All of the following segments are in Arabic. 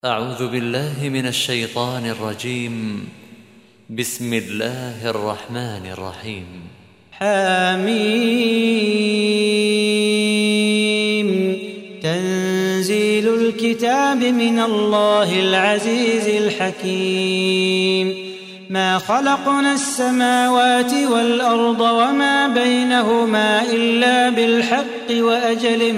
أعوذ بالله من الشيطان الرجيم. بسم الله الرحمن الرحيم. حميم. تنزيل الكتاب من الله العزيز الحكيم. ما خلقنا السماوات والأرض وما بينهما إلا بالحق وأجل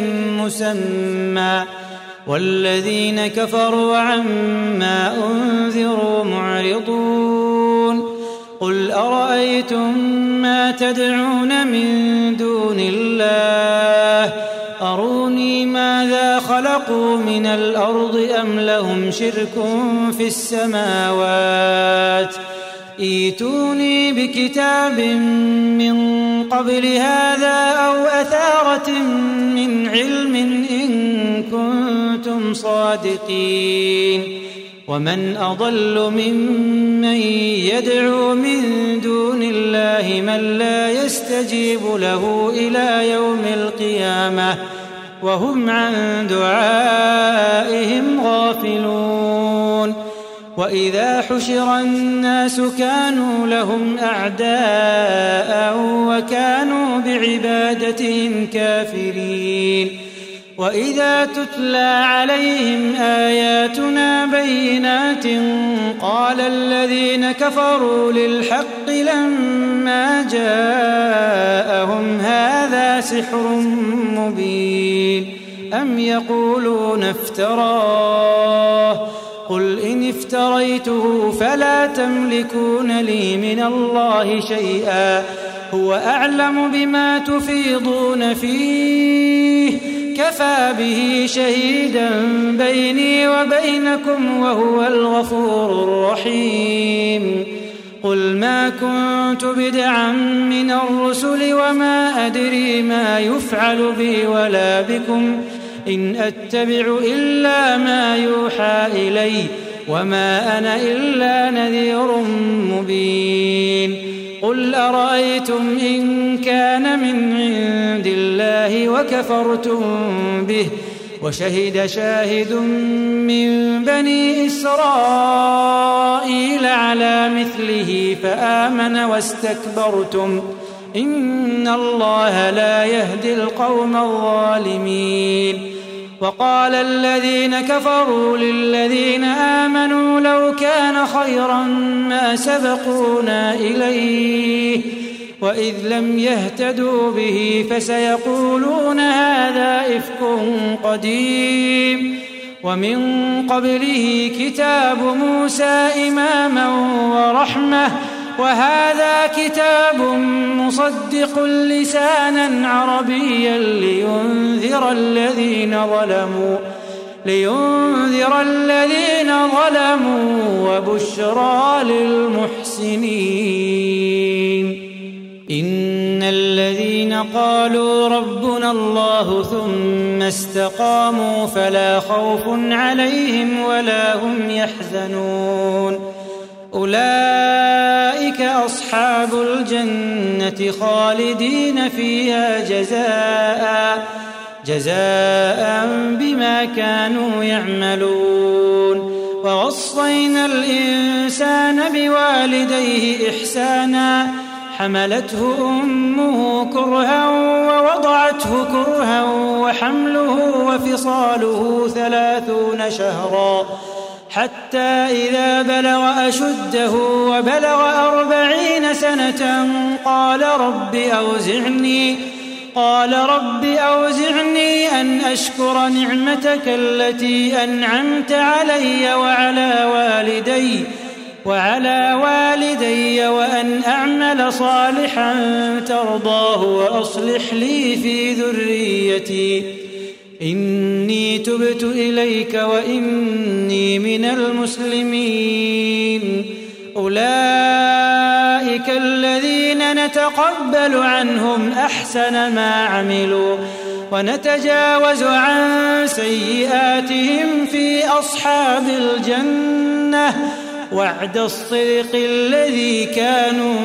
مسمى، والذين كفروا عما أنذروا معرضون. قل أرأيتم ما تدعون من دون الله أروني ماذا خلقوا من الأرض أم لهم شرك في السماوات ائتوني بكتاب من قبل هذا أو أثارة من علم إن كنتم صادقين. ومن أضل ممن يدعو من دون الله من لا يستجيب له إلى يوم القيامة وهم عن دعائهم غافلون. وإذا حشر الناس كانوا لهم أعداء وكانوا بعبادتهم كافرين. وإذا تتلى عليهم آياتنا بينات قال الذين كفروا للحق لما جاءهم هذا سحر مبين أم يقولون افتراه قل إن افتريته فلا تملكون لي من الله شيئا هو أعلم بما تفيضون فيه كفى به شهيدا بيني وبينكم وهو الغفور الرحيم. قل ما كنت بدعا من الرسل وما أدري ما يفعل بي ولا بكم إن أتبع إلا ما يوحى إلي وما أنا إلا نذير مبين. قل أرأيتم إن كان من عند الله وكفرتم به وشهد شاهد من بني إسرائيل على مثله فآمن واستكبرتم إن الله لا يهدي القوم الظالمين. وقال الذين كفروا للذين آمنوا لو كان خيرا ما سبقونا إليه وإذ لم يهتدوا به فسيقولون هذا إفك قديم. ومن قبله كتاب موسى إماما ورحمة وهذا كتاب مصدق لسانا عربيا لينذر الذين ظلموا وبشرى للمحسنين. إن الذين قالوا ربنا الله ثم استقاموا فلا خوف عليهم ولا هم يحزنون أولئك أصحاب الجنة خالدين فيها جزاء بما كانوا يعملون. ووصينا الإنسان بوالديه إحسانا حملته أمه كرها ووضعته كرها وحمله وفصاله 30 شهرا حتى إذا بلغ أشده وبلغ 40 سنة قال رب أوزعني أن أشكر نعمتك التي أنعمت علي وعلى والدي وأن أعمل صالحا ترضاه وأصلح لي في ذريتي إني تبت إليك وإني من المسلمين. أولئك الذين نتقبل عنهم أحسن ما عملوا ونتجاوز عن سيئاتهم في أصحاب الجنة وعد الصدق الذي كانوا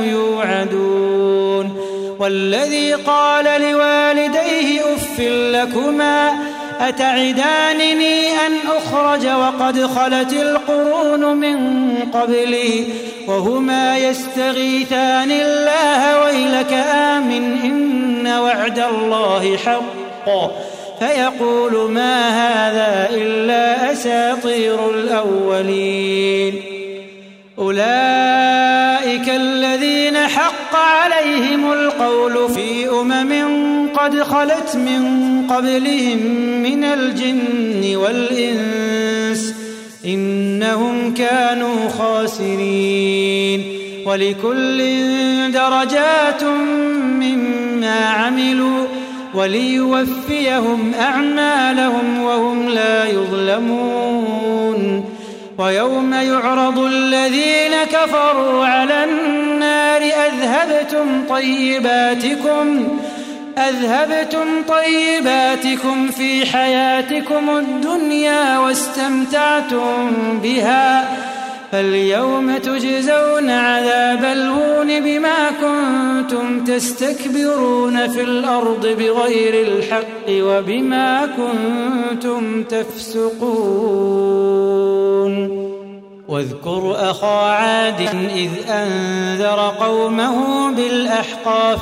يوعدون. والذي قال لوالديه أف لكما أتعدانني أن أخرج وقد خلت القرون من قبلي وهما يستغيثان الله ويلك آمن إن وعد الله حق فيقول ما هذا إلا أساطير الأولين أولئك الذين حق عليهم القول في قد خلت من قبلهم من الجن والإنس إنهم كانوا خاسرين ولكل درجات مما عملوا وليوفيهم أعمالهم وهم لا يظلمون ويوم يعرض الذين كفروا على النار أذهبتم طيباتكم في حياتكم الدنيا واستمتعتم بها فاليوم تجزون عذاب الهون بما كنتم تستكبرون في الأرض بغير الحق وبما كنتم تفسقون واذكر أخا عاد إذ أنذر قومه بالأحقاف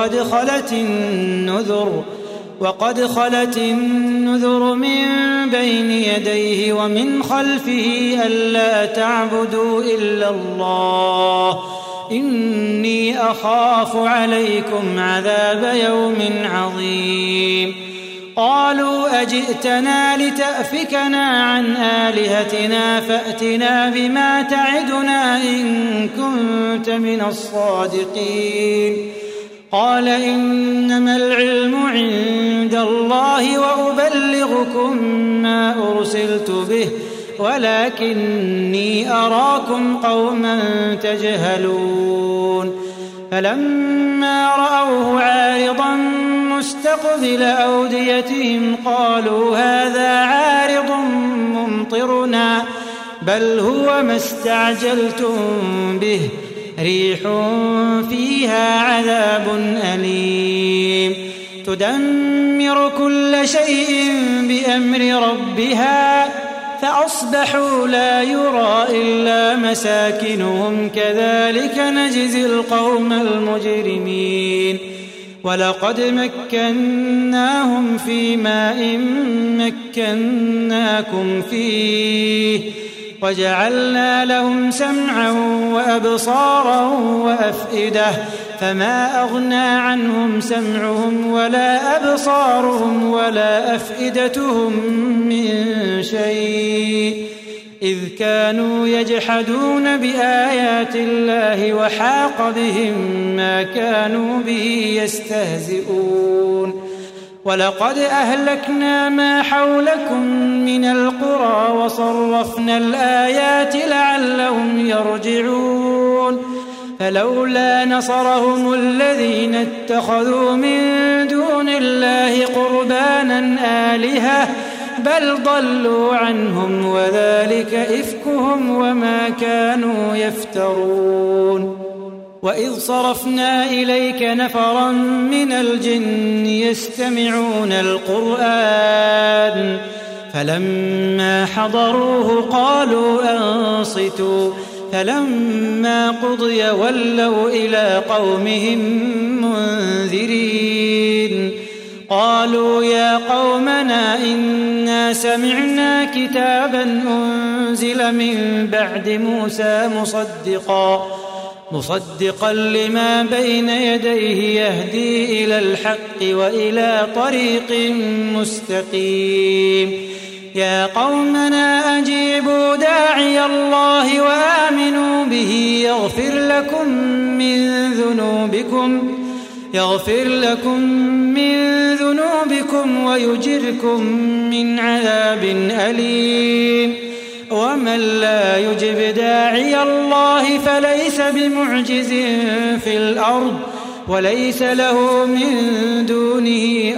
وقد خلت النذر من بين يديه ومن خلفه ألا تعبدوا إلا الله إني أخاف عليكم عذاب يوم عظيم قالوا أجئتنا لتأفكنا عن آلهتنا فأتنا بما تعدنا إن كنت من الصادقين قال إنما العلم عند الله وأبلغكم ما أرسلت به ولكني أراكم قوما تجهلون فلما رأوه عارضا مستقبل أوديتهم قالوا هذا عارض ممطرنا بل هو ما استعجلتم به ريح فيها عذاب أليم تدمر كل شيء بأمر ربها فأصبحوا لا يرى إلا مساكنهم كذلك نجزي القوم المجرمين ولقد مكناهم في ماء مكناكم فيه وجعلنا لهم سمعا وأبصارا وأفئدة فما أغنى عنهم سمعهم ولا أبصارهم ولا أفئدتهم من شيء إذ كانوا يجحدون بآيات الله وحاق بهم ما كانوا به يستهزئون ولقد أهلكنا ما حولكم من القرى وصرفنا الآيات لعلهم يرجعون فلولا نصرهم الذين اتخذوا من دون الله قربانا آلهة بل ضلوا عنهم وذلك إفكهم وما كانوا يفترون وإذ صرفنا إليك نفرا من الجن يستمعون القرآن فلما حضروه قالوا أنصتوا فلما قضي ولوا إلى قومهم منذرين قالوا يا قومنا إنا سمعنا كتابا أنزل من بعد موسى مصدقا لما بين يديه يهدي إلى الحق وإلى طريق مستقيم يا قومنا أجيبوا داعي الله وآمنوا به يغفر لكم من ذنوبكم ويجركم من عذاب أليم ومن لا يجب داعي الله فليس بمعجز في الأرض وليس له من دونه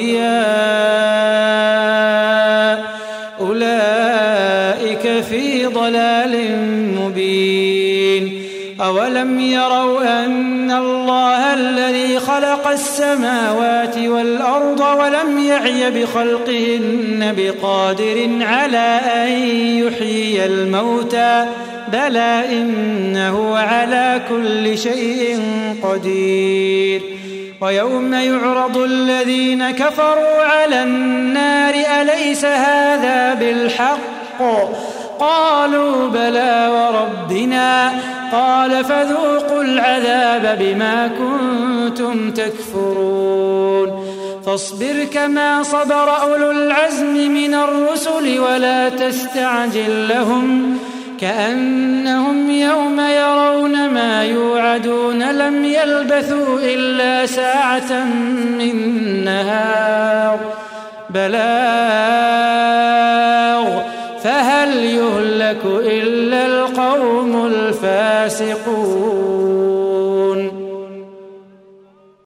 أولياء أولئك في ضلال مبين أولم يروا أن الله الذي خلق السماوات والأرض ولم يعي بخلقهن بقادر على أن يحيي الموتى بلى إنه على كل شيء قدير ويوم يعرض الذين كفروا على النار أليس هذا بالحق قالوا بلى وربنا قال فذوقوا العذاب بما كنتم تكفرون فاصبر كما صبر أولو العزم من الرسل ولا تستعجل لهم كأنهم يوم يرون ما يوعدون لم يلبثوا إلا ساعة من نهار بلاغ